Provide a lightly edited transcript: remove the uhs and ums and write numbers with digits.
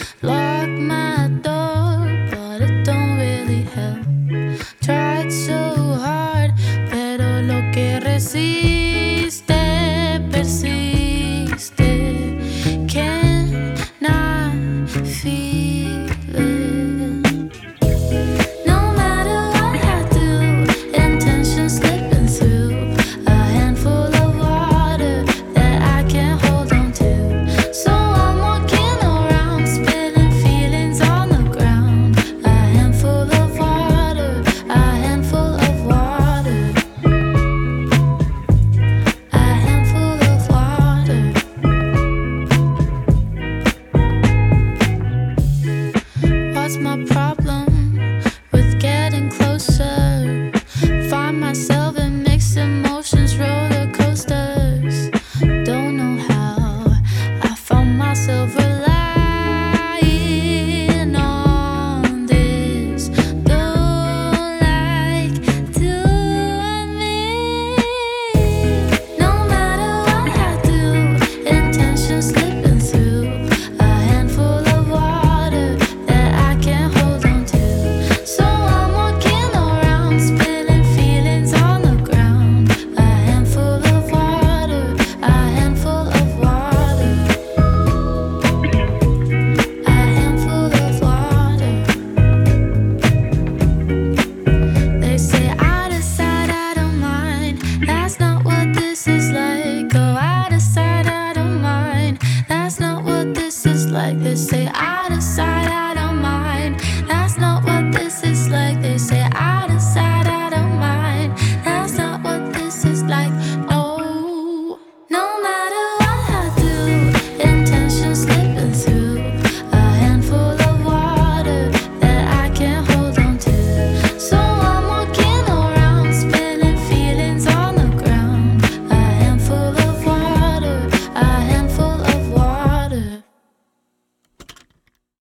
Lock my door, but it don't really help. Tried so hard, pero lo que resiste persiste. Can I feel it? No matter what I do, intention slipping through a handful of water that I can't hold on to. So I'm walking around, spilling feelings on the ground. A handful of water, a handful of water, a handful of water. What's my problem with getting closer? Find myself in mixed emotions, roller coasters. Don't know how I found myself relying on this. Don't like to admit. No matter what I do, intention slipping through a handful of water that I can't hold on to. So I'm walking around, spilling feelings on the ground. A handful of water, a handful of water, a handful of water. They say out of sight, out of mind. That's not what this is like. Go out of sight, out of mind. That's not what this is like. They say out of sight, out of mind. That's not